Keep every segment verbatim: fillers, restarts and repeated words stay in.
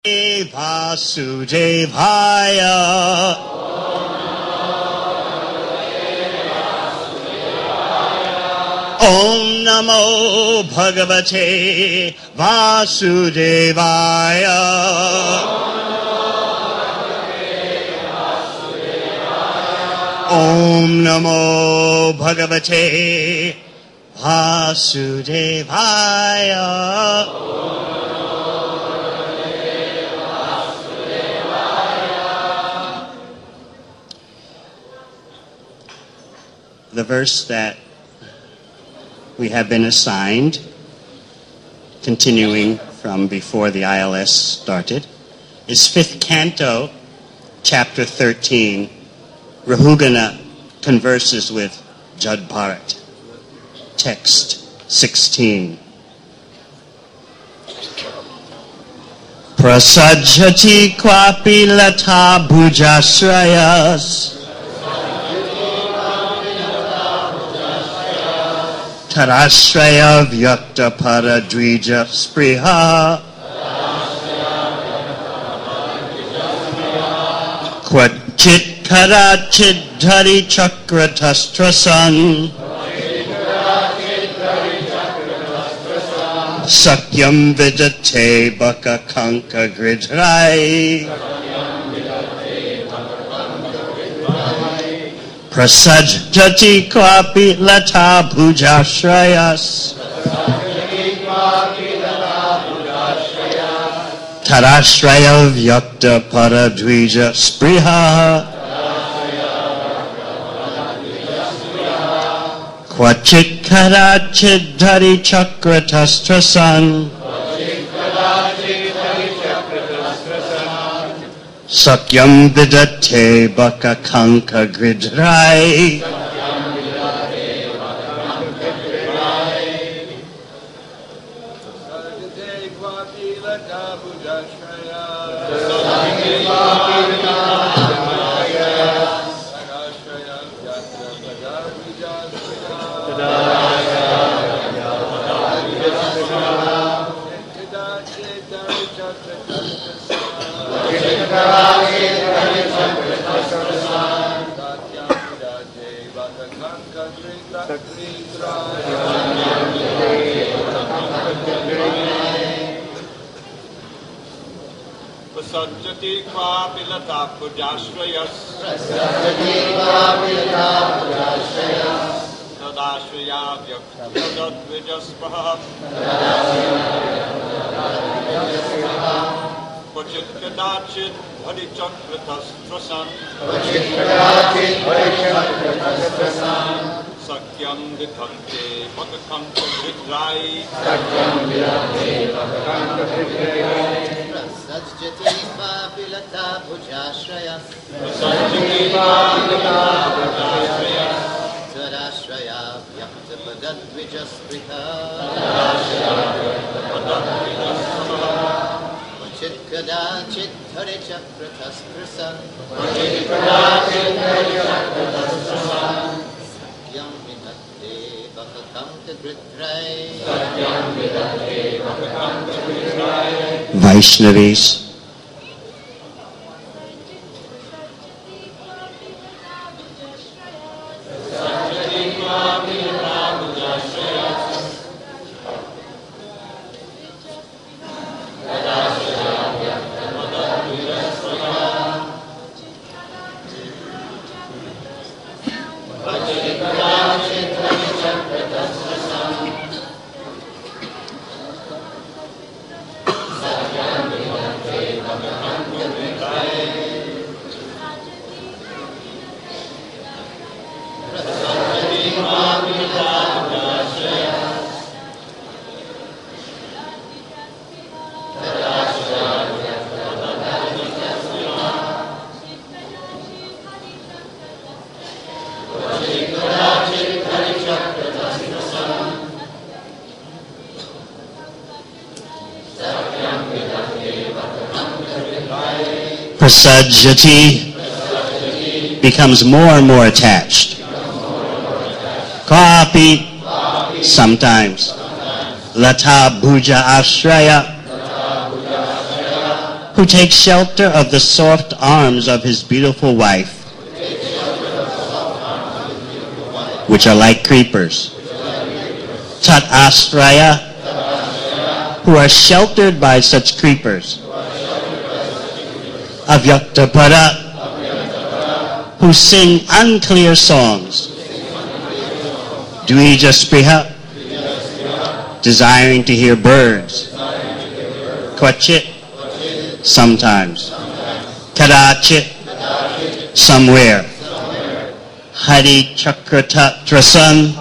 Vasudevaya. Om Namo Bhagavate Vasudevaya. Om Namo Bhagavate Vasudevaya. The verse that we have been assigned, continuing from before the I L S started, is fifth canto, chapter thirteen. Rahugana converses with Jad Bharat. Text sixteen. Prasajjati kwapi lata bhujashrayas Tarashraya vyakta paradvija spriha Kvachit karachit dhari chakratastrasan Sakyam vidate baka kanka gridhrai Prasajjati kwapi lata bhujashrayas Tarashraya vyakta paradvija spriha Kvachit karachit dhari chakratastrasan Sakyam vidate baka kanka gridhrai Prasajjati kwapi lata bhujashrayas Tadashraya vyakta paradvija Kvachit kadachit dhari chakratastrasan Sakyam vidhante baka kanka gridhrai Prasajjati kwapi lata bhujashrayas Tadashraya vyakta paradvija spriha Kvachit kadachit dhari chakratastrasan Sakyam vidhante baka kanka gridhrai Vaishnavis, Prasajjati becomes more and more attached. Kwapi, sometimes. Lata bhuja ashraya, who takes shelter of the soft arms of his beautiful wife, which are like creepers. Tat Asraya, who are sheltered by such creepers. Avyaktapada, who sing unclear songs. Dvija Spriha, desiring to hear birds. Kvachit, sometimes. Kadachit, somewhere. Hari Chakrata Trasan,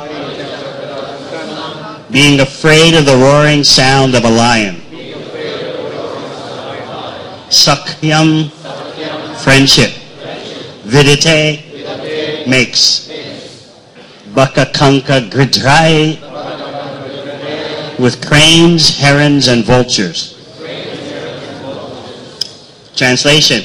being afraid of the roaring sound of a lion. Sakyam, friendship. Vidite, makes. Bakakanka Gridrai, with cranes, herons, and vultures. Translation.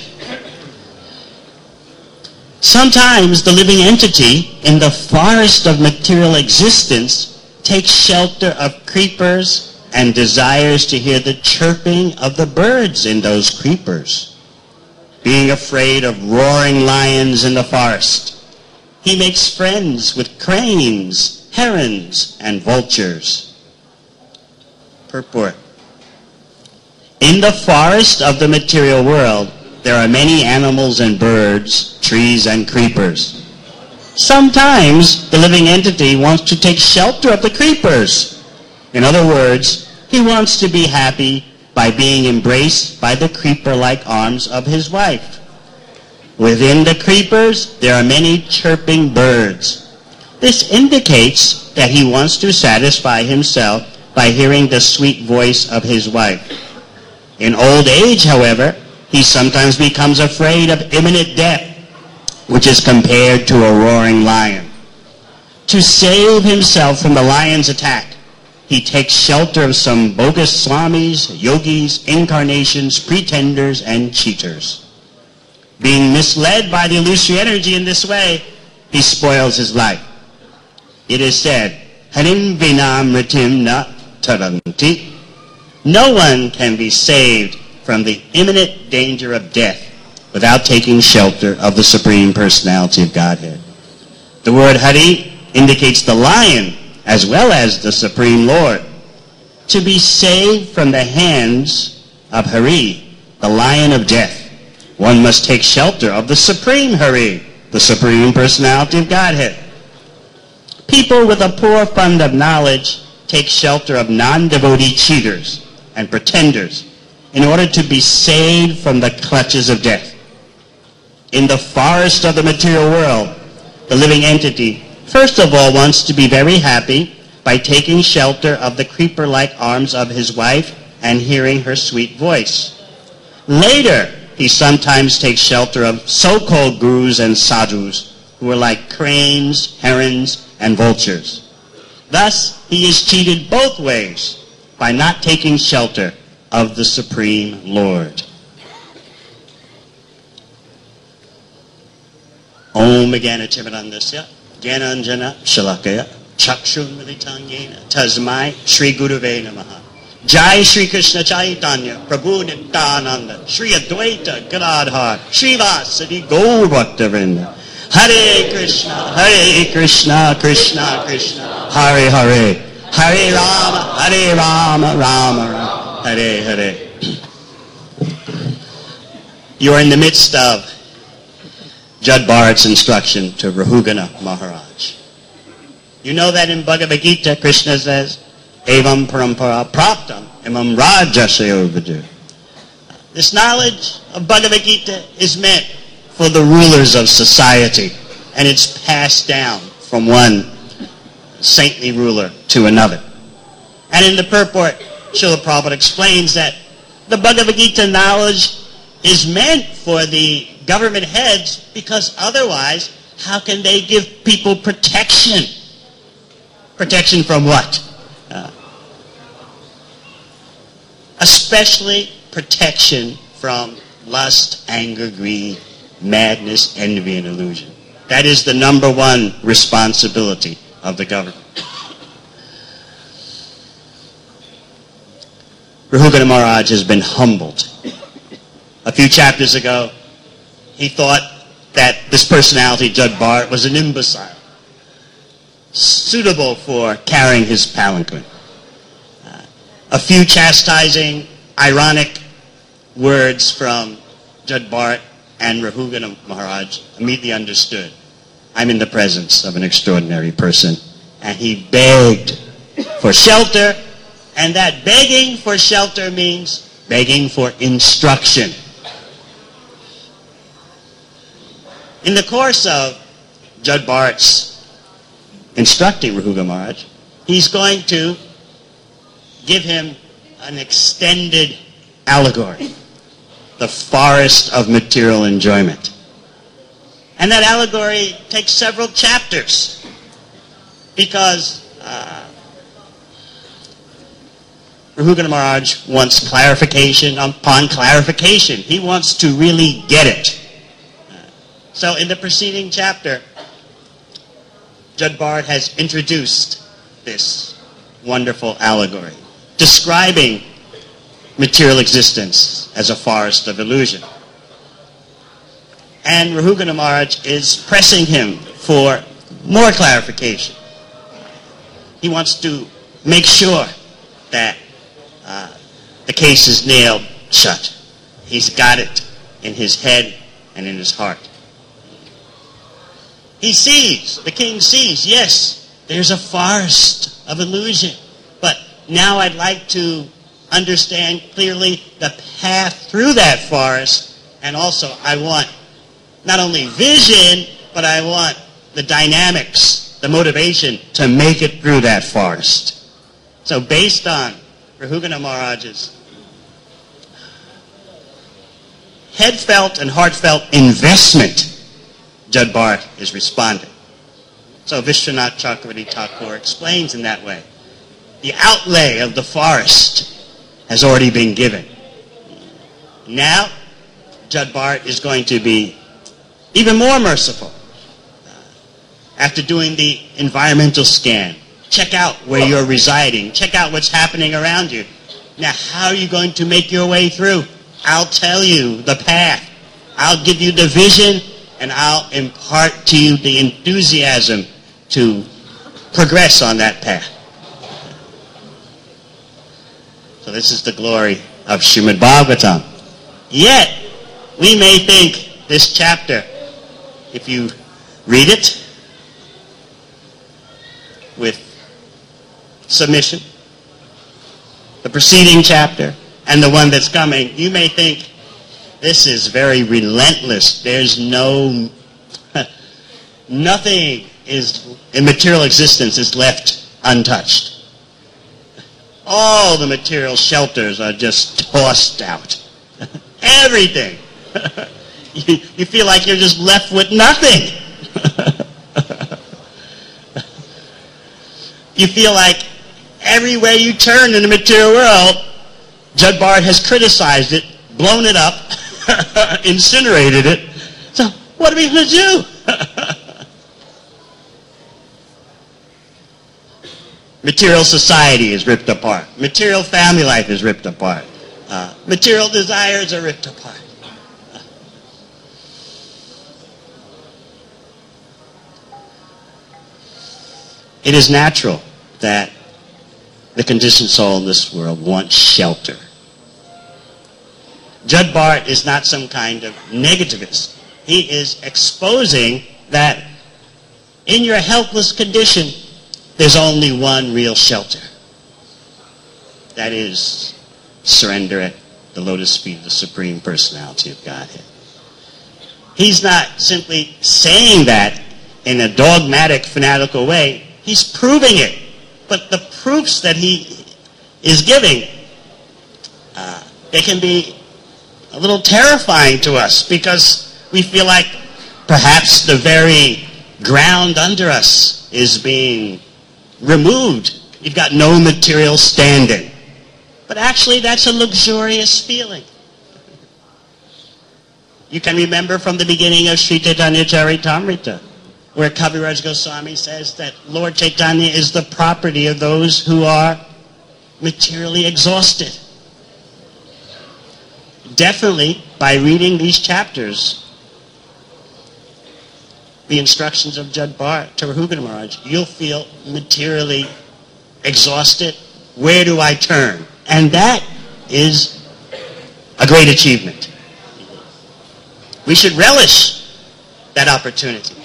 Sometimes the living entity in the forest of material existence takes shelter of creepers and desires to hear the chirping of the birds in those creepers. Being afraid of roaring lions in the forest, he makes friends with cranes, herons, and vultures. Purport. In the forest of the material world, there are many animals and birds, trees and creepers. Sometimes the living entity wants to take shelter of the creepers. In other words, he wants to be happy by being embraced by the creeper-like arms of his wife. Within the creepers, there are many chirping birds. This indicates that he wants to satisfy himself by hearing the sweet voice of his wife. In old age, however, he sometimes becomes afraid of imminent death, which is compared to a roaring lion. To save himself from the lion's attack, he takes shelter of some bogus swamis, yogis, incarnations, pretenders, and cheaters. Being misled by the illusory energy in this way, he spoils his life. It is said, Harim vinam ritim na taranti. No one can be saved from the imminent danger of death without taking shelter of the Supreme Personality of Godhead. The word Hari indicates the lion as well as the Supreme Lord. To be saved from the hands of Hari, the lion of death, one must take shelter of the Supreme Hari, the Supreme Personality of Godhead. People with a poor fund of knowledge take shelter of non-devotee cheaters and pretenders in order to be saved from the clutches of death. In the forest of the material world, the living entity first of all wants to be very happy by taking shelter of the creeper-like arms of his wife and hearing her sweet voice. Later, he sometimes takes shelter of so-called gurus and sadhus who are like cranes, herons, and vultures. Thus, he is cheated both ways by not taking shelter of the Supreme Lord. Om Gyanatimirandasya Gyananjana Shalakaya Chakshun Militangena Tasmai Shri Gurave Namaha. Jai Shri Krishna Chaitanya Prabhu Nityananda Shri Advaita Gadadhar Srivasadi Gaur Bhaktavrinda. Hare Krishna Hare Krishna Krishna Krishna Hare Hare Hare Rama Hare Rama Rama Rama Hare Hare. You are in the midst of Jad Bharat's instruction to Rahugana Maharaj. You know that in Bhagavad Gita, Krishna says, Evam parampara praptam imam rajasayo vidu. This knowledge of Bhagavad Gita is meant for the rulers of society, and it's passed down from one saintly ruler to another. And in the purport, Srila Prabhupada explains that the Bhagavad Gita knowledge is meant for the government heads because otherwise, how can they give people protection? Protection from what? Uh, especially protection from lust, anger, greed, madness, envy, and illusion. That is the number one responsibility of the government. Rahugana Maharaj has been humbled few chapters ago, he thought that this personality, Jud Bharat, was an imbecile, suitable for carrying his palanquin. Uh, a few chastising, ironic words from Jud Bharat and Rahugana Maharaj immediately understood, I'm in the presence of an extraordinary person. And he begged for shelter, and that begging for shelter means begging for instruction. In the course of Jud Bharat's instructing Rahugana Maharaj, he's going to give him an extended allegory, the forest of material enjoyment. And that allegory takes several chapters because uh, Rahugana Maharaj wants clarification upon clarification. He wants to really get it. So in the preceding chapter, Jud Bharat has introduced this wonderful allegory, describing material existence as a forest of illusion. And Rahugana Maharaj is pressing him for more clarification. He wants to make sure that uh, the case is nailed shut. He's got it in his head and in his heart. He sees, the king sees, yes, there's a forest of illusion. But now I'd like to understand clearly the path through that forest. And also I want not only vision, but I want the dynamics, the motivation to make it through that forest. So based on Rahugana Maharaj's headfelt and heartfelt investment, Jud Bharat is responding. So Vishwanath Chakravarti Thakur explains in that way. The outlay of the forest has already been given. Now, Jud Bharat is going to be even more merciful. After doing the environmental scan, check out where you're residing. Check out what's happening around you. Now, how are you going to make your way through? I'll tell you the path. I'll give you the vision, and I'll impart to you the enthusiasm to progress on that path. So this is the glory of Srimad Bhagavatam. Yet, we may think this chapter, if you read it with submission, the preceding chapter and the one that's coming, you may think this is very relentless. There's no, nothing is, in material existence is left untouched. All the material shelters are just tossed out. Everything. you, you feel like you're just left with nothing. You feel like everywhere you turn in the material world, Jud Bharat has criticized it, blown it up, incinerated it. So what are we going to do? Material society is ripped apart. Material family life is ripped apart. Uh, material desires are ripped apart. It is natural that the conditioned soul in this world wants shelter. Jud Bharat is not some kind of negativist. He is exposing that in your helpless condition, there's only one real shelter. That is, surrender at the lotus feet of the Supreme Personality of Godhead. He's not simply saying that in a dogmatic, fanatical way. He's proving it. But the proofs that he is giving, uh, they can be a little terrifying to us because we feel like perhaps the very ground under us is being removed. You've got no material standing. But actually, that's a luxurious feeling. You can remember from the beginning of Sri Chaitanya Charitamrita, where Kaviraj Goswami says that Lord Chaitanya is the property of those who are materially exhausted. definitely by reading these chapters, the instructions of Jad Bharat to Rahugana Maharaj, you'll feel materially exhausted. Where do I turn? And that is a great achievement. We should relish that opportunity.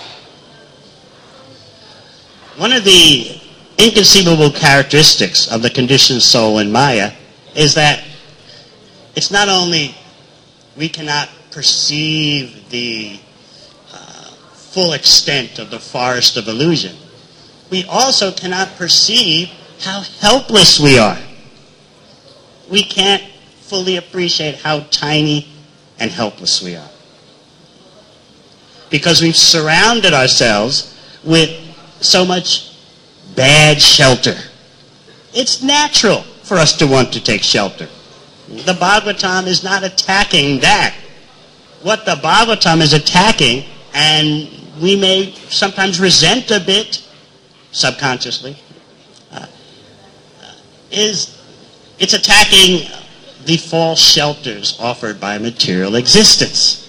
One of the inconceivable characteristics of the conditioned soul in Maya is that it's not only we cannot perceive the uh, full extent of the forest of illusion, we also cannot perceive how helpless we are. We can't fully appreciate how tiny and helpless we are. Because we've surrounded ourselves with so much bad shelter. It's natural for us to want to take shelter. The Bhagavatam is not attacking that. What the Bhagavatam is attacking, and we may sometimes resent a bit, subconsciously, uh, is it's attacking the false shelters offered by material existence.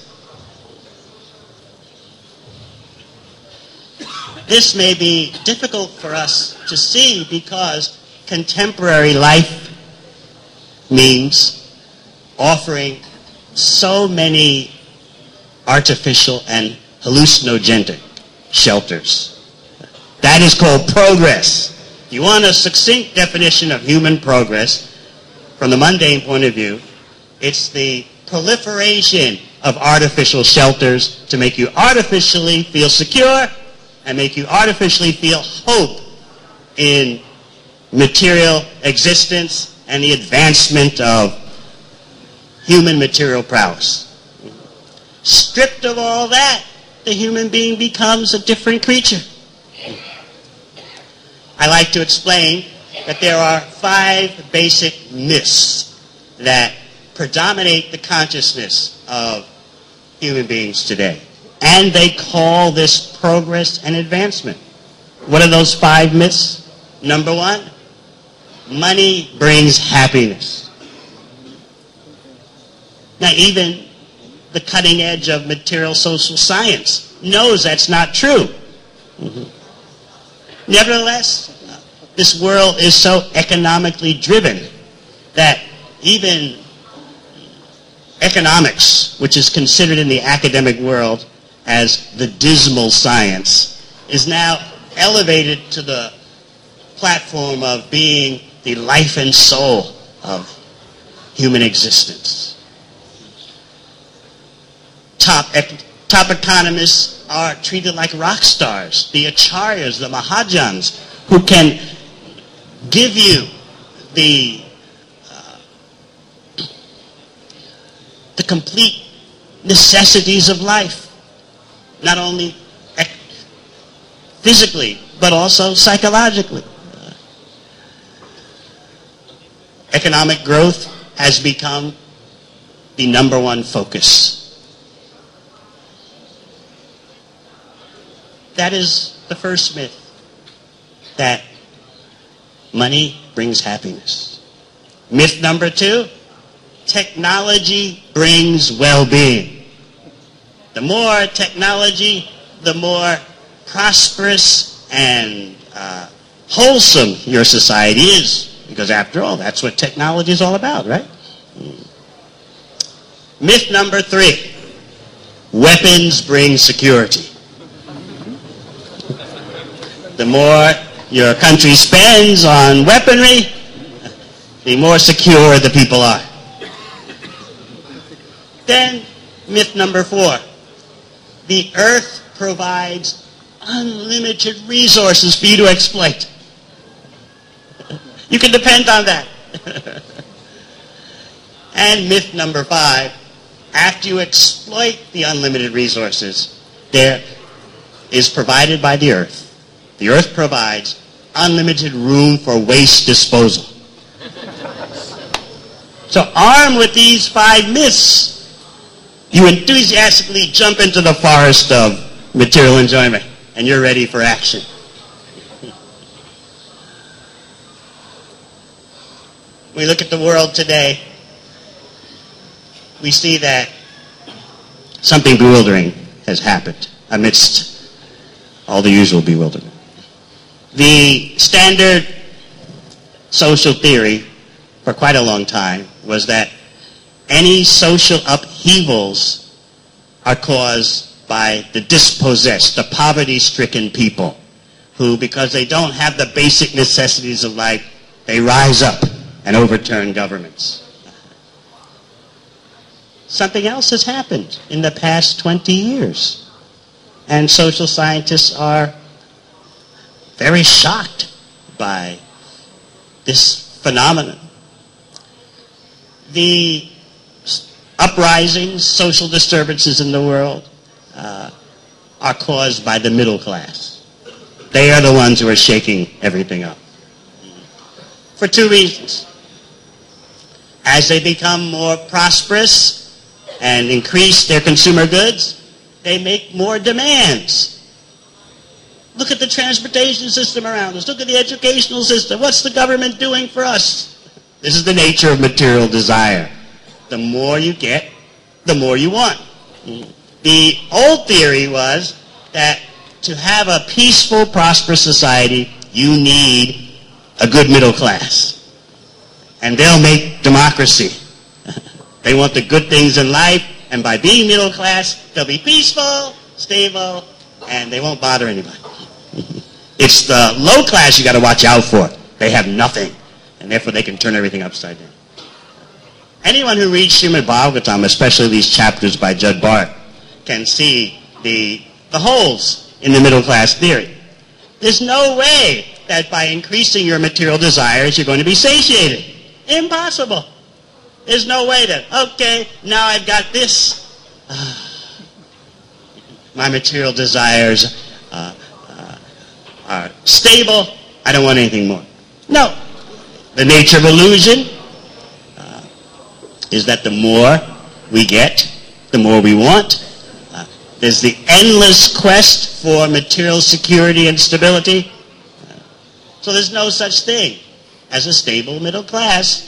This may be difficult for us to see because contemporary life means offering so many artificial and hallucinogenic shelters. That is called progress. If you want a succinct definition of human progress from the mundane point of view, it's the proliferation of artificial shelters to make you artificially feel secure and make you artificially feel hope in material existence and the advancement of human material prowess. Stripped of all that, the human being becomes a different creature. I like to explain that there are five basic myths that predominate the consciousness of human beings today. And they call this progress and advancement. What are those five myths? Number one, money brings happiness. Now, even the cutting edge of material social science knows that's not true. Mm-hmm. Nevertheless, this world is so economically driven that even economics, which is considered in the academic world as the dismal science, is now elevated to the platform of being the life and soul of human existence. Top, top economists are treated like rock stars, the acharyas, the mahajans, who can give you the uh, the complete necessities of life, not only ec- physically, but also psychologically. Uh, economic growth has become the number one focus. That is the first myth, that money brings happiness. Myth number two, technology brings well-being. The more technology, the more prosperous and uh, wholesome your society is. Because after all, that's what technology is all about, right? Myth number three, weapons bring security. The more your country spends on weaponry, the more secure the people are. Then, myth number four. The earth provides unlimited resources for you to exploit. You can depend on that. And myth number five. After you exploit the unlimited resources, there is provided by the earth. The earth provides unlimited room for waste disposal. So armed with these five myths, you enthusiastically jump into the forest of material enjoyment, and you're ready for action. We look at the world today. we see that something bewildering has happened amidst all the usual bewilderment. The standard social theory for quite a long time was that any social upheavals are caused by the dispossessed, the poverty-stricken people who, because they don't have the basic necessities of life, they rise up and overturn governments. Something else has happened in the past twenty years, and social scientists are very shocked by this phenomenon. The uprisings, social disturbances in the world uh, are caused by the middle class. They are the ones who are shaking everything up. For two reasons. As they become more prosperous and increase their consumer goods, they make more demands. Look at the transportation system around us. Look at the educational system. What's the government doing for us? This is the nature of material desire. The more you get, the more you want. The old theory was that to have a peaceful, prosperous society, you need a good middle class. And they'll make democracy. They want the good things in life, and by being middle class, they'll be peaceful, stable, and they won't bother anybody. It's the low class you got to watch out for. They have nothing, and therefore they can turn everything upside down. Anyone who reads Srimad Bhagavatam, especially these chapters by Judd Bharat, can see the, the holes in the middle class theory. There's no way that by increasing your material desires you're going to be satiated. Impossible. There's no way that, okay, now I've got this. Uh, my material desires uh, uh, are stable. I don't want anything more. No. The nature of illusion uh, is that the more we get, the more we want. Uh, there's the endless quest for material security and stability. Uh, so there's no such thing as a stable middle class.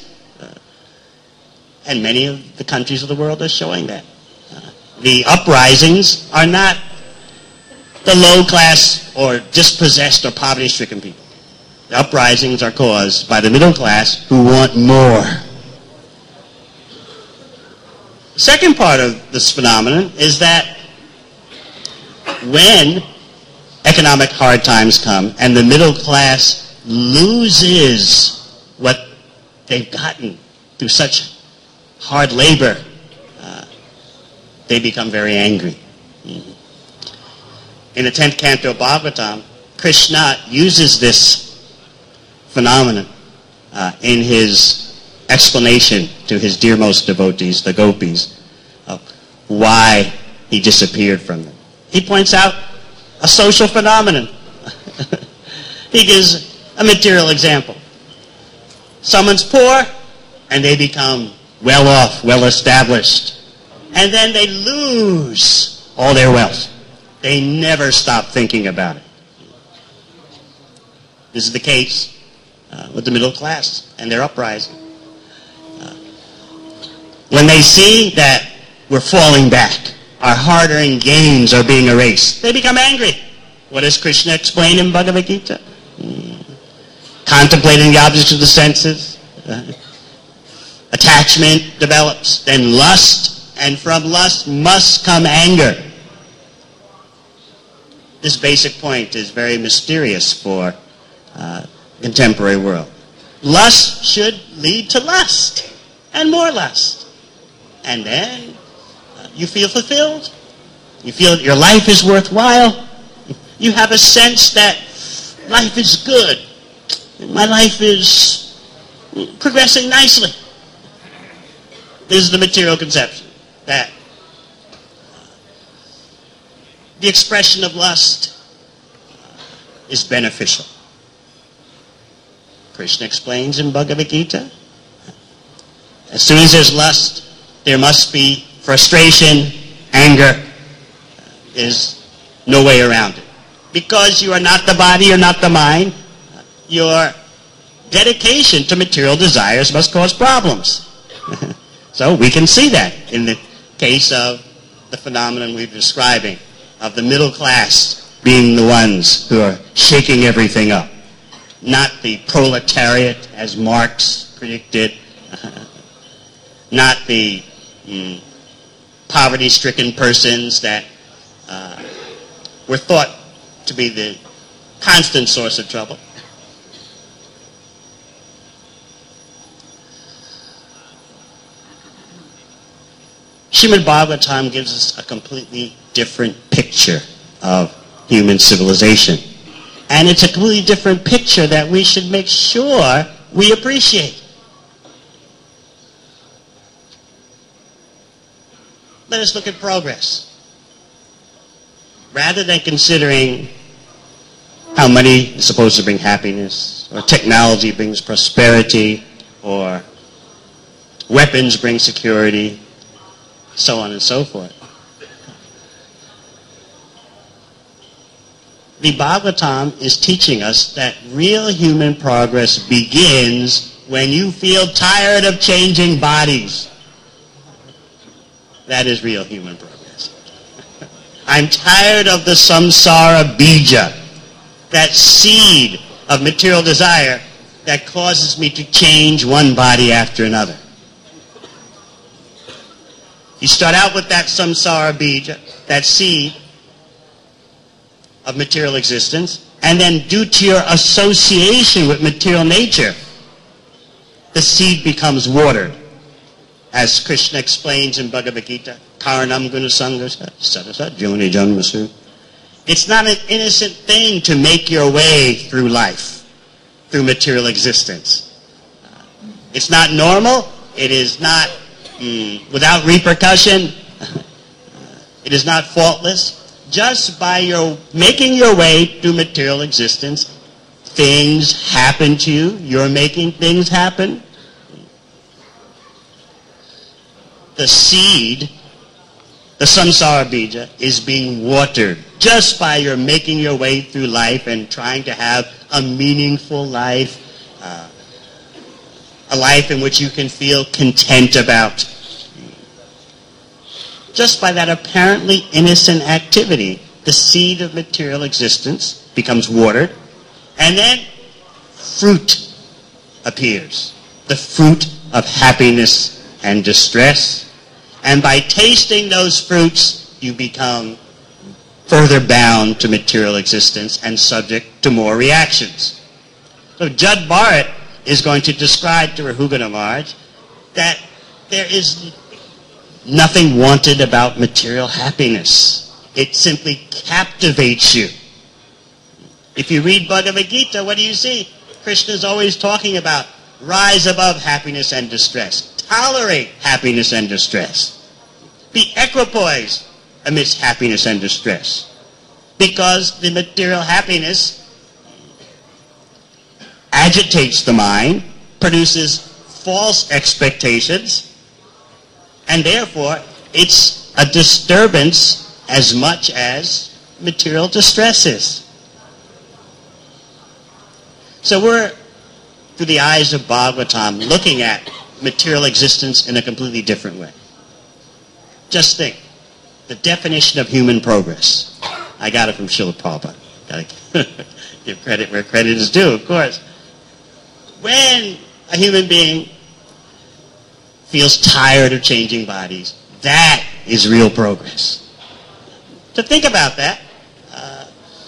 And many of the countries of the world are showing that. Uh, the uprisings are not the low-class or dispossessed or poverty-stricken people. The uprisings are caused by the middle class who want more. The second part of this phenomenon is that when economic hard times come and the middle class loses what they've gotten through such hard labor, uh, they become very angry. Mm-hmm. In the tenth canto of Bhagavatam, Krishna uses this phenomenon uh, in his explanation to his dearmost devotees, the gopis, of why he disappeared from them. He points out a social phenomenon. He gives a material example. Someone's poor, and they become well off, well established. And then they lose all their wealth. They never stop thinking about it. This is the case uh, with the middle class and their uprising. Uh, when they see that we're falling back, our hard-earned gains are being erased, they become angry. What does Krishna explain in Bhagavad Gita? Mm. Contemplating the objects of the senses. Uh, Attachment develops, then lust, and from lust must come anger. This basic point is very mysterious for uh, contemporary world. Lust should lead to lust, and more lust. And then uh, you feel fulfilled. You feel that your life is worthwhile. You have a sense that life is good. My life is progressing nicely. This is the material conception, that the expression of lust is beneficial. Krishna explains in Bhagavad Gita, as soon as there's lust, there must be frustration, anger. There's no way around it. Because you are not the body, you're not the mind, your dedication to material desires must cause problems. So we can see that in the case of the phenomenon we're describing, of the middle class being the ones who are shaking everything up, not the proletariat as Marx predicted, not the mm, poverty-stricken persons that uh, were thought to be the constant source of trouble. Srimad Bhagavatam gives us a completely different picture of human civilization. And it's a completely different picture that we should make sure we appreciate. Let us look at progress. Rather than considering how money is supposed to bring happiness, or technology brings prosperity, or weapons bring security, so on and so forth. The Bhagavatam is teaching us that real human progress begins when you feel tired of changing bodies. That is real human progress. I'm tired of the samsara bija, that seed of material desire that causes me to change one body after another. You start out with that samsara bija, that seed of material existence, and then due to your association with material nature, the seed becomes watered. As Krishna explains in Bhagavad Gita, Karanam Gunasangasa, Sadasa, Joni Janmasu. It's not an innocent thing to make your way through life, through material existence. It's not normal. It is not mm, without repercussion. It is not faultless. Just by your making your way through material existence, things happen to you. You're making things happen. The seed, the samsara bija, is being watered just by your making your way through life and trying to have a meaningful life, uh, a life in which you can feel content about. Just by that apparently innocent activity, the seed of material existence becomes watered, and then fruit appears. The fruit of happiness and distress. And by tasting those fruits, you become further bound to material existence and subject to more reactions. So Jad Bharat is going to describe to Rahugana Maharaj that there is nothing wanted about material happiness. It simply captivates you. If you read Bhagavad Gita, what do you see? Krishna is always talking about rise above happiness and distress. Tolerate happiness and distress. Be equipoised amidst happiness and distress. Because the material happiness agitates the mind, produces false expectations, and therefore it's a disturbance as much as material distress is. So we're, through the eyes of Bhagavatam, looking at material existence in a completely different way. Just think, the definition of human progress. I got it from Srila Prabhupada. Got to give credit where credit is due, of course. When a human being feels tired of changing bodies, that is real progress. To think about that uh,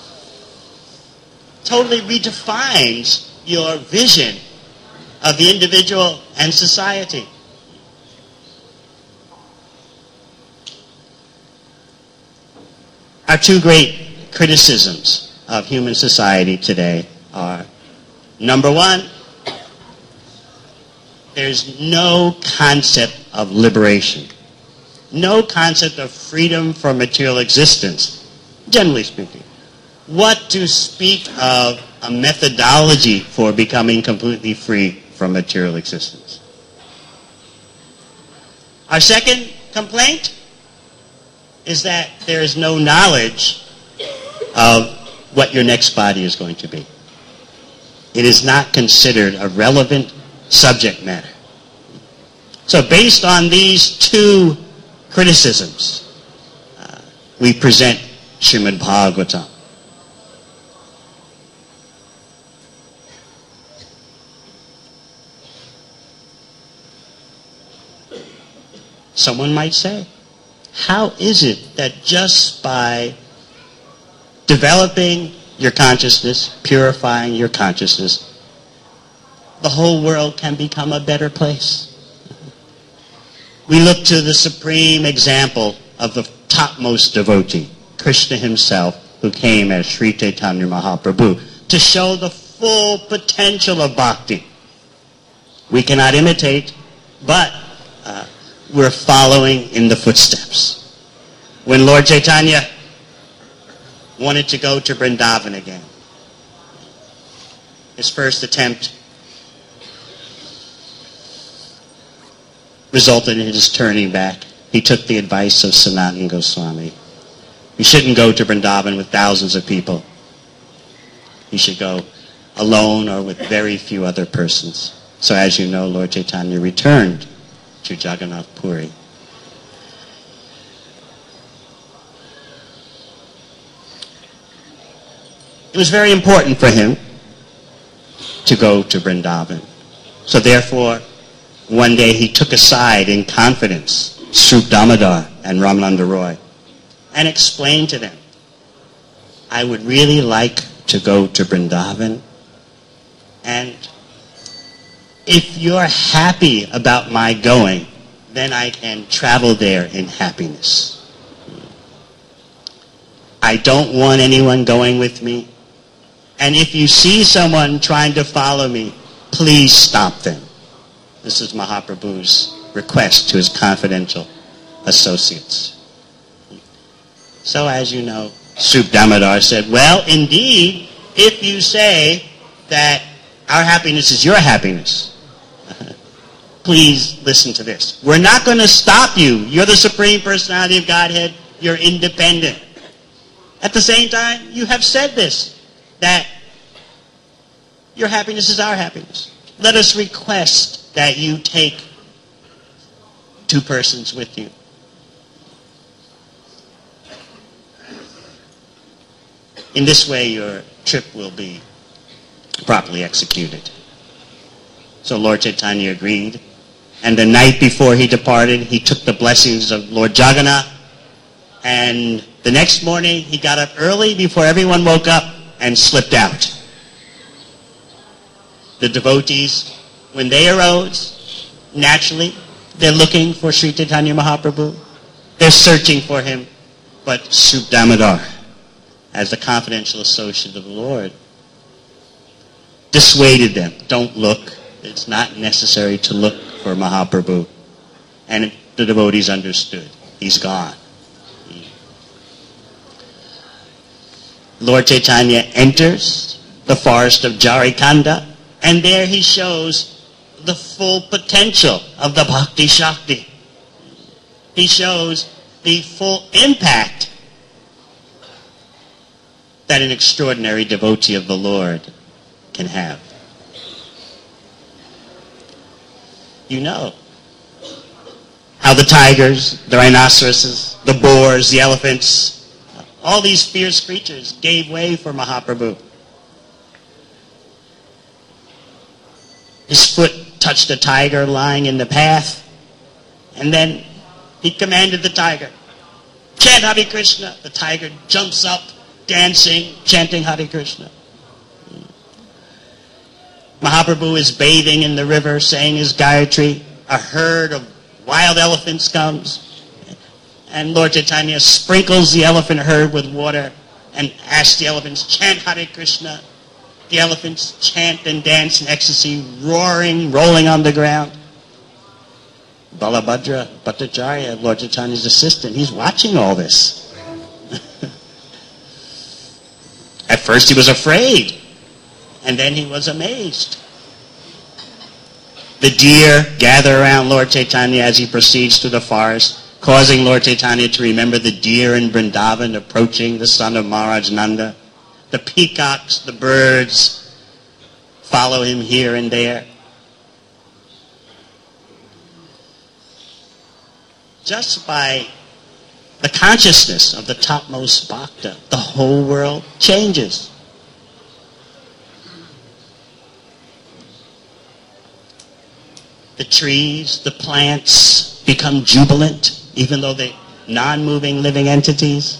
totally redefines your vision of the individual and society. Our two great criticisms of human society today are, number one, there's no concept of liberation, no concept of freedom from material existence, generally speaking. What to speak of a methodology for becoming completely free from material existence. Our second complaint is that there is no knowledge of what your next body is going to be. It is not considered a relevant subject matter. So based on these two criticisms, uh, we present Srimad Bhagavatam. Someone might say, how is it that just by developing your consciousness, purifying your consciousness, the whole world can become a better place? We look to the supreme example of the topmost devotee, Krishna himself, who came as Sri Chaitanya Mahaprabhu, to show the full potential of bhakti. We cannot imitate, but uh, we're following in the footsteps. When Lord Chaitanya wanted to go to Vrindavan again, his first attempt resulted in his turning back. He took the advice of Sanatana Goswami. You shouldn't go to Vrindavan with thousands of people. You should go alone or with very few other persons. So as you know, Lord Chaitanya returned to Jagannath Puri. It was very important for him to go to Vrindavan. So therefore, one day he took aside in confidence Swarup Damodar and Ramananda Roy and explained to them, I would really like to go to Vrindavan, and if you're happy about my going, then I can travel there in happiness. I don't want anyone going with me, and if you see someone trying to follow me, please stop them. This is Mahaprabhu's request to his confidential associates. So as you know, Swarup Damodar said, well, indeed, if you say that our happiness is your happiness, please listen to this. We're not going to stop you. You're the Supreme Personality of Godhead. You're independent. At the same time, you have said this, that your happiness is our happiness. Let us request that you take two persons with you. In this way, your trip will be properly executed. So Lord Chaitanya agreed. And the night before he departed, he took the blessings of Lord Jagannath. And the next morning, he got up early before everyone woke up and slipped out. The devotees, when they arose, naturally, they're looking for Sri Chaitanya Mahaprabhu. They're searching for him. But Swarup Damodar, as the confidential associate of the Lord, dissuaded them. Don't look. It's not necessary to look for Mahaprabhu. And the devotees understood. He's gone. Lord Chaitanya enters the forest of Jarikanda, and there he shows the full potential of the Bhakti Shakti. He shows the full impact that an extraordinary devotee of the Lord can have. You know how the tigers, the rhinoceroses, the boars, the elephants, all these fierce creatures gave way for Mahaprabhu. His foot touched a tiger lying in the path, and then he commanded the tiger, chant Hare Krishna. The tiger jumps up, dancing, chanting Hare Krishna. Mahaprabhu is bathing in the river, saying his Gayatri. A herd of wild elephants comes, and Lord Chaitanya sprinkles the elephant herd with water and asks the elephants, chant Hare Krishna. The elephants chant and dance in ecstasy, roaring, rolling on the ground. Balabhadra Bhattacharya, Lord Chaitanya's assistant, he's watching all this. At first he was afraid, and then he was amazed. The deer gather around Lord Chaitanya as he proceeds through the forest, causing Lord Chaitanya to remember the deer in Vrindavan approaching the son of Maharaj Nanda. The peacocks, the birds follow him here and there. just by the consciousness of the topmost bhakta, the whole world changes. The trees, the plants become jubilant, even though they're non-moving living entities.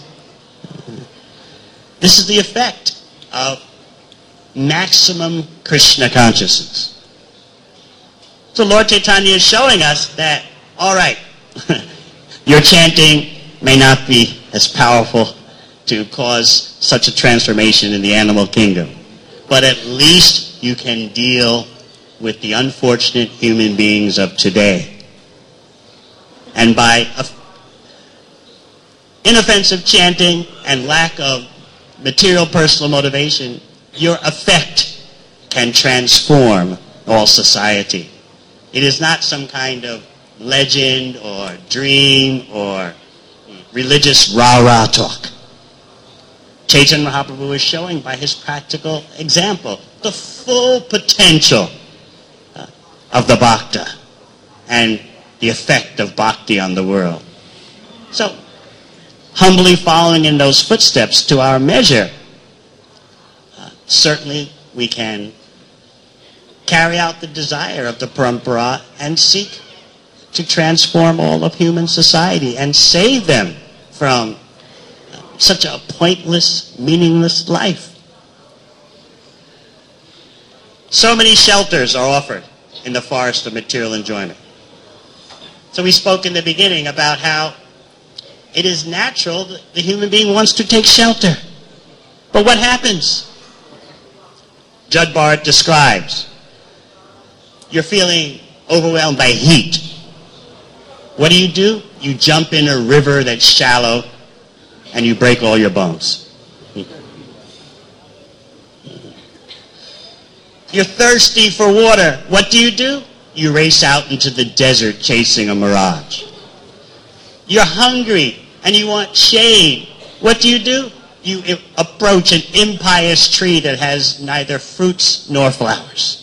This is the effect of maximum Krishna consciousness. So Lord Chaitanya is showing us that, all right, your chanting may not be as powerful to cause such a transformation in the animal kingdom, but at least you can deal with the unfortunate human beings of today. And by inoffensive chanting and lack of material personal motivation, your effect can transform all society. It is not some kind of legend or dream or religious rah-rah talk. Chaitanya Mahaprabhu is showing by his practical example the full potential uh, of the bhakta and the effect of bhakti on the world. So, humbly following in those footsteps to our measure, uh, certainly we can carry out the desire of the parampara and seek to transform all of human society and save them from uh, such a pointless, meaningless life. So many shelters are offered in the forest of material enjoyment. So we spoke in the beginning about how it is natural that the human being wants to take shelter. But what happens? Jud Bharat describes, you're feeling overwhelmed by heat. What do you do? You jump in a river that's shallow and you break all your bones. You're thirsty for water. What do you do? You race out into the desert chasing a mirage. You're hungry and you want shade. What do you do? You approach an impious tree that has neither fruits nor flowers.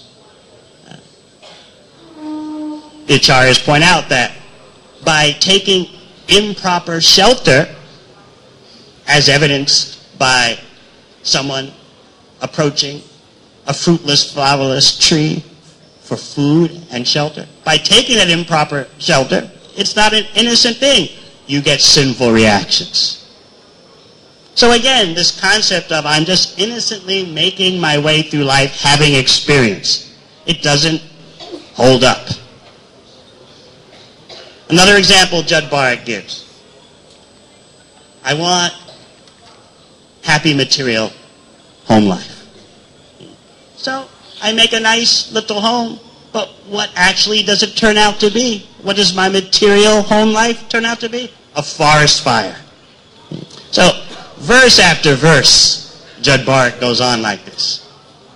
The acharyas point out that by taking improper shelter, as evidenced by someone approaching a fruitless, flowerless tree for food and shelter, by taking that improper shelter, it's not an innocent thing. You get sinful reactions. So again, this concept of I'm just innocently making my way through life having experience, it doesn't hold up. Another example Jud Bharat gives. I want happy material home life. So I make a nice little home, but what actually does it turn out to be? What does my material home life turn out to be? A forest fire. So verse after verse, Jud Bharat goes on like this.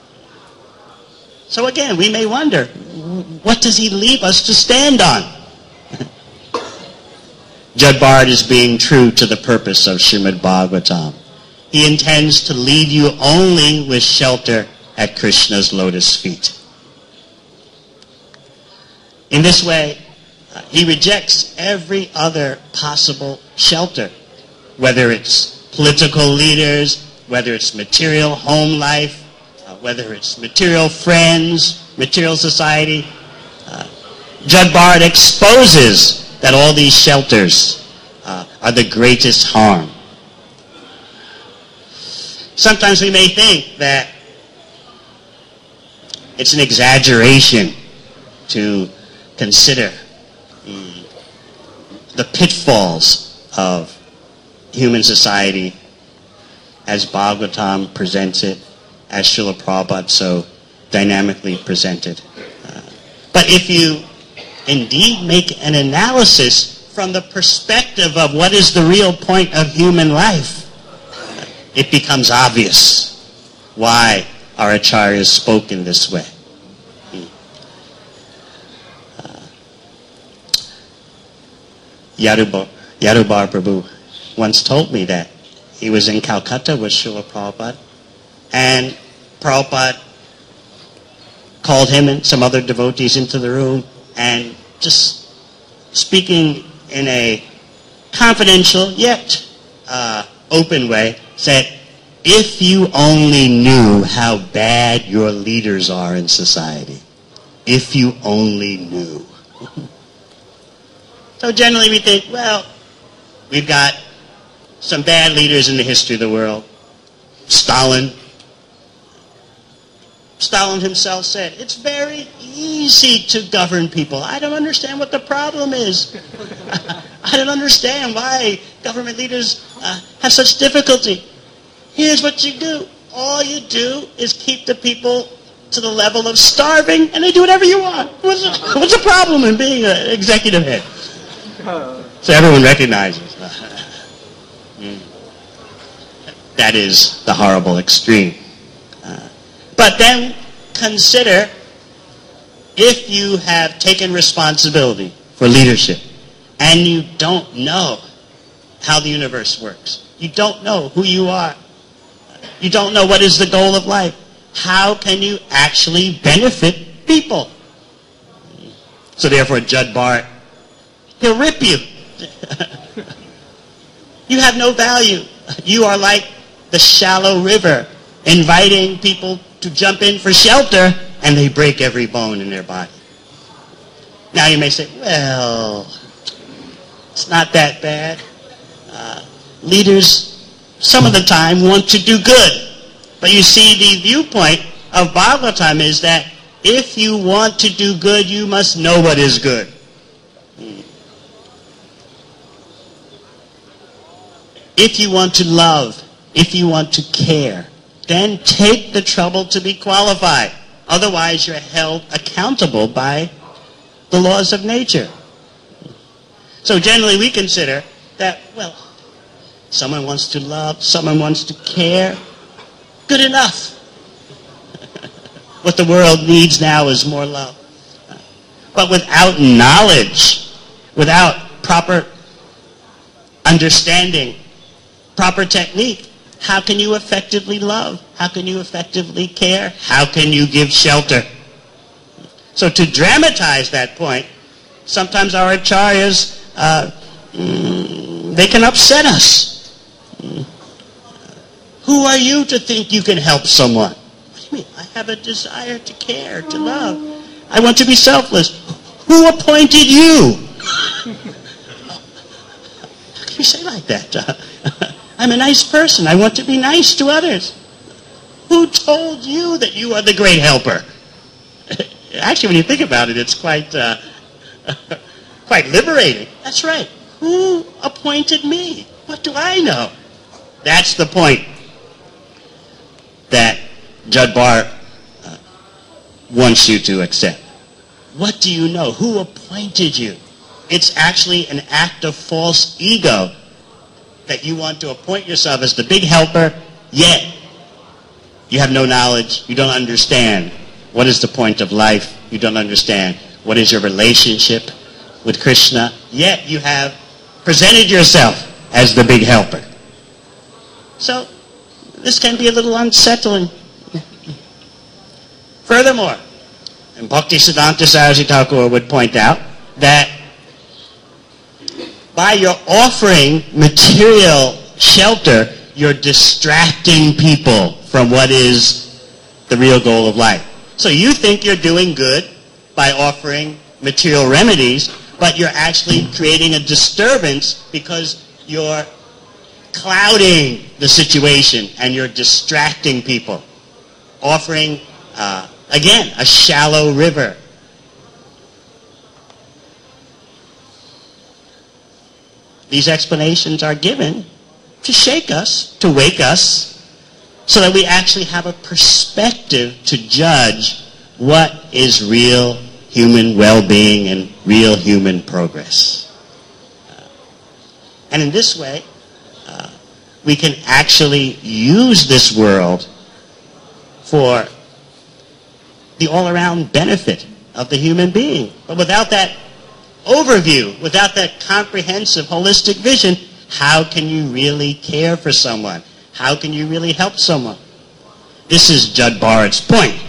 So again, we may wonder, what does he leave us to stand on? Jud Bharat is being true to the purpose of Srimad Bhagavatam. He intends to leave you only with shelter at Krishna's lotus feet. In this way, uh, he rejects every other possible shelter, whether it's political leaders, whether it's material home life, uh, whether it's material friends, material society. Uh, Jud Bharat exposes that all these shelters uh, are the greatest harm. Sometimes we may think that it's an exaggeration to consider um, the pitfalls of human society as Bhagavatam presents it, as Srila Prabhupada so dynamically presented. Uh, but if you indeed make an analysis from the perspective of what is the real point of human life, it becomes obvious why our acharyas spoke in this way. Uh, Yadubar, Yadubar Prabhu once told me that he was in Calcutta with Srila Prabhupada, and Prabhupada called him and some other devotees into the room, and just speaking in a confidential yet uh, open way, said, if you only knew how bad your leaders are in society, if you only knew. So generally we think, well, we've got some bad leaders in the history of the world. Stalin. Stalin himself said, it's very easy to govern people. I don't understand what the problem is. I don't understand why government leaders uh, have such difficulty. Here's what you do. All you do is keep the people to the level of starving, and they do whatever you want. What's the, what's the problem in being an executive head? So everyone recognizes. Mm. That is the horrible extreme. Uh, but then consider if you have taken responsibility for leadership and you don't know how the universe works. You don't know who you are. You don't know what is the goal of life. How can you actually benefit people? So therefore, Judd Barrett, he'll rip you. You have no value. You are like the shallow river, inviting people to jump in for shelter, and they break every bone in their body. Now you may say, well, it's not that bad. Uh, leaders, some of the time, want to do good. But you see, the viewpoint of Bhagavatam is that if you want to do good, you must know what is good. If you want to love, if you want to care, then take the trouble to be qualified. Otherwise, you're held accountable by the laws of nature. So generally, we consider that, well, someone wants to love, someone wants to care, good enough. What the world needs now is more love. But without knowledge, without proper understanding, proper technique, how can you effectively love? How can you effectively care? How can you give shelter? So to dramatize that point, sometimes our acharyas, uh, mm, they can upset us. Mm. Who are you to think you can help someone? What do you mean? I have a desire to care, to love. I want to be selfless. Who appointed you? How can you say like that? Uh, I'm a nice person. I want to be nice to others. Who told you that you are the great helper? Actually, when you think about it, it's quite, uh, quite liberating. That's right. Who appointed me? What do I know? That's the point that Judd Barrett uh, wants you to accept. What do you know? Who appointed you? It's actually an act of false ego that you want to appoint yourself as the big helper, yet you have no knowledge, you don't understand what is the point of life, you don't understand what is your relationship with Krishna, yet you have presented yourself as the big helper. So this can be a little unsettling. Furthermore, and Bhaktisiddhanta Saraswati Thakur would point out that by your offering material shelter, you're distracting people from what is the real goal of life. So you think you're doing good by offering material remedies, but you're actually creating a disturbance because you're clouding the situation and you're distracting people. Offering, uh, again, a shallow river. These explanations are given to shake us, to wake us, so that we actually have a perspective to judge what is real human well-being and real human progress. Uh, and in this way, uh, we can actually use this world for the all-around benefit of the human being. But without that overview, without that comprehensive, holistic vision, how can you really care for someone? How can you really help someone? This is Judd Barrett's point.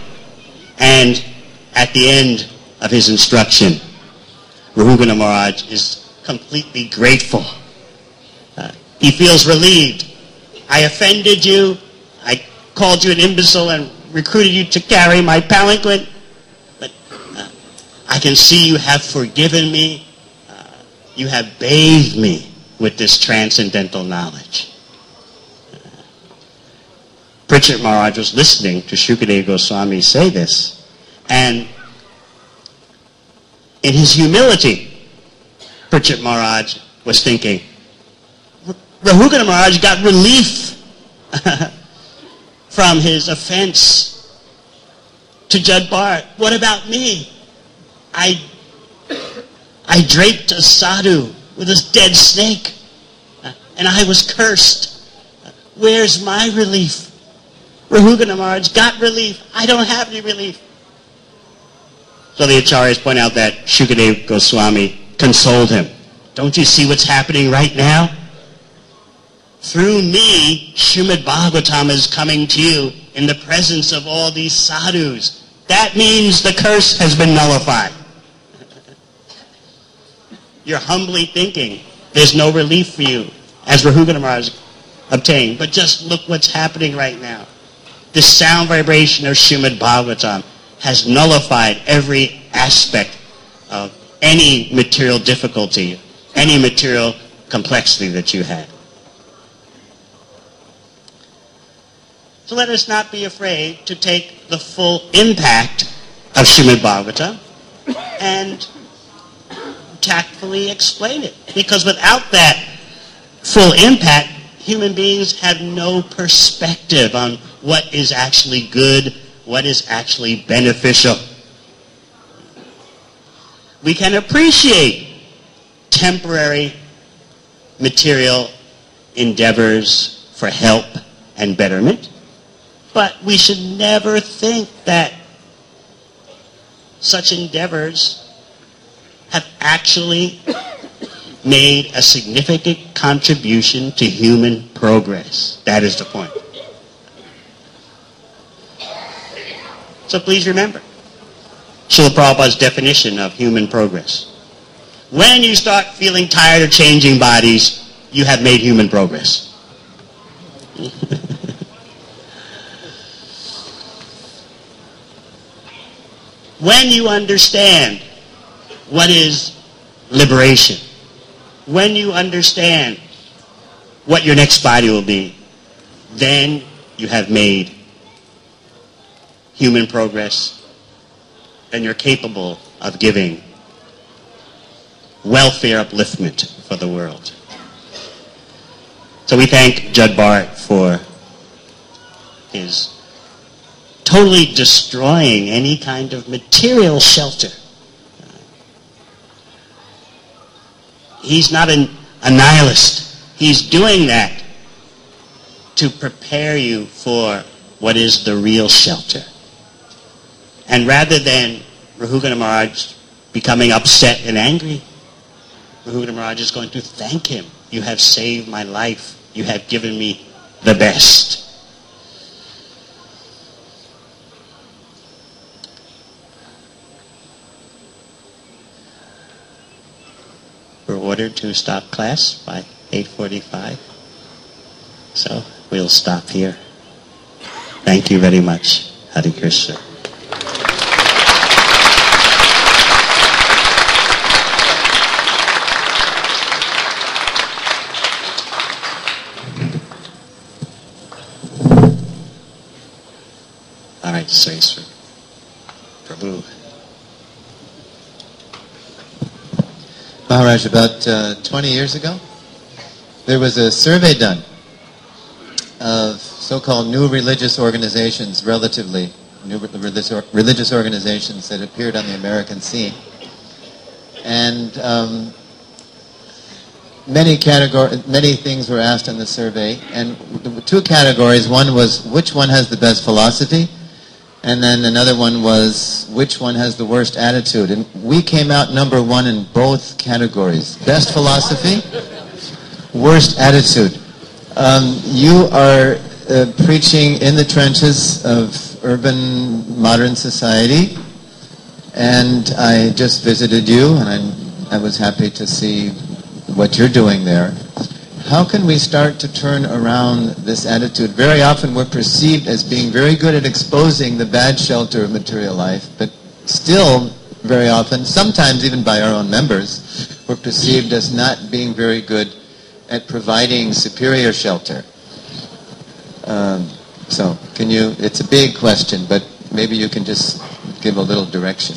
And at the end of his instruction, Rahugana Maharaj is completely grateful. Uh, he feels relieved. I offended you. I called you an imbecile and recruited you to carry my palanquin. But uh, I can see you have forgiven me. Uh, you have bathed me with this transcendental knowledge. Uh, Parikshit Maharaj was listening to Shukadeva Goswami say this. And in his humility, Parikshit Maharaj was thinking, Rahugana Maharaj got relief from his offense to Jad Bharat. What about me? I, I draped a sadhu with a dead snake, and I was cursed. Where's my relief? Rahugana Maharaj got relief. I don't have any relief. So the acharyas point out that Shukadeva Goswami consoled him. Don't you see what's happening right now? Through me, Srimad Bhagavatam is coming to you in the presence of all these sadhus. That means the curse has been nullified. You're humbly thinking there's no relief for you, as Rahugana Maharaj obtained. But just look what's happening right now. The sound vibration of Srimad Bhagavatam has nullified every aspect of any material difficulty, any material complexity that you had. So let us not be afraid to take the full impact of Srimad Bhagavatam and tactfully explain it. Because without that full impact, human beings have no perspective on what is actually good, what is actually beneficial. We can appreciate temporary material endeavors for help and betterment, but we should never think that such endeavors have actually made a significant contribution to human progress. That is the point. So please remember Srila Prabhupada's definition of human progress. When you start feeling tired of changing bodies, you have made human progress. When you understand what is liberation, when you understand what your next body will be, then you have made human progress, and you're capable of giving welfare upliftment for the world. So we thank Jad Bharat for his totally destroying any kind of material shelter. He's not an, a nihilist. He's doing that to prepare you for what is the real shelter. And rather than Rahugana Maharaj becoming upset and angry, Rahugana Maharaj is going to thank him. You have saved my life. You have given me the best. We're ordered to stop class by eight forty-five. So we'll stop here. Thank you very much. Hare Krishna. All right, say sir. Prabhu. Maharaj, about uh, twenty years ago, there was a survey done of so-called new religious organizations, relatively new religious religious organizations that appeared on the American scene. And um, many categor- many things were asked in the survey, and there were two categories. One was which one has the best philosophy, and then another one was which one has the worst attitude. And we came out number one in both categories. Best philosophy, worst attitude. Um, you are uh, preaching in the trenches of urban modern society, and I just visited you, and I, I was happy to see what you're doing there. How can we start to turn around this attitude? Very often we're perceived as being very good at exposing the bad shelter of material life, but still, very often, sometimes even by our own members, we're perceived as not being very good at providing superior shelter. Um, so, can you, it's a big question, but maybe you can just give a little direction.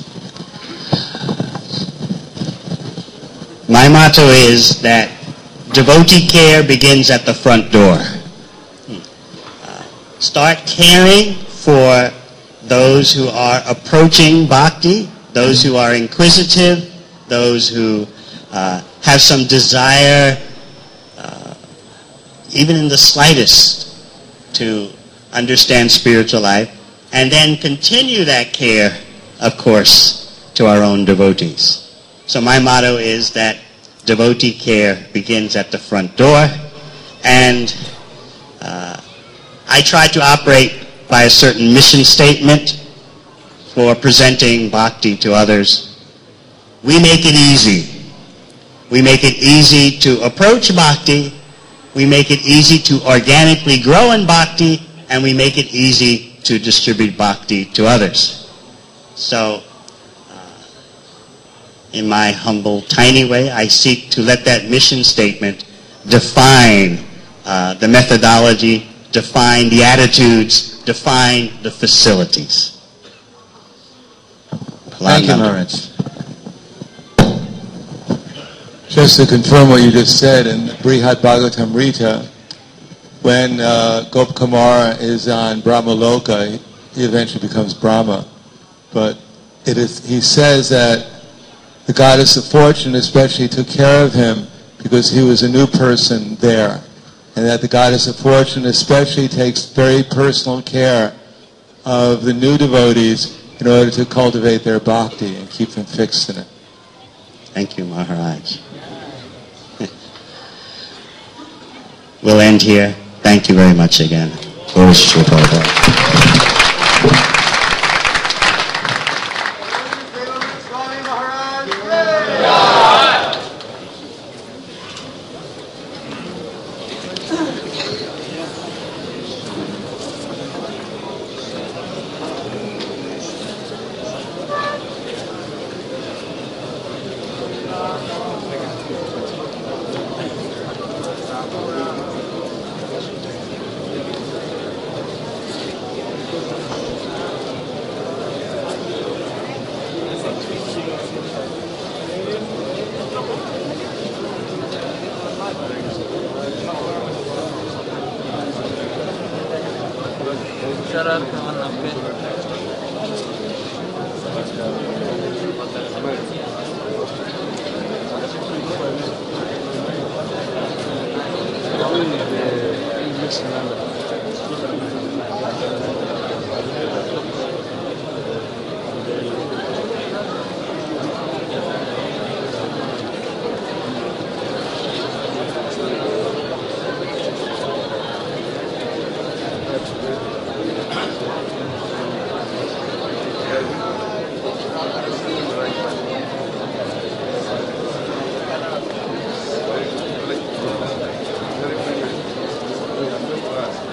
My motto is that devotee care begins at the front door. Uh, start caring for those who are approaching bhakti, those who are inquisitive, those who uh, have some desire, uh, even in the slightest, to understand spiritual life, and then continue that care, of course, to our own devotees. So my motto is that devotee care begins at the front door, and uh, I try to operate by a certain mission statement for presenting bhakti to others. We make it easy. We make it easy to approach bhakti, we make it easy to organically grow in bhakti, and we make it easy to distribute bhakti to others. So, in my humble, tiny way, I seek to let that mission statement define uh, the methodology, define the attitudes, define the facilities. Thank you, Maharaj. Just to confirm what you just said, in Brihad Bhagavatamrita, when uh, Gopakumara is on Brahmaloka, he eventually becomes Brahma. But it is, he says that the goddess of fortune especially took care of him because he was a new person there. And that the goddess of fortune especially takes very personal care of the new devotees in order to cultivate their bhakti and keep them fixed in it. Thank you, Maharaj. We'll end here. Thank you very much again. Guru Shri Prabhupada. Class.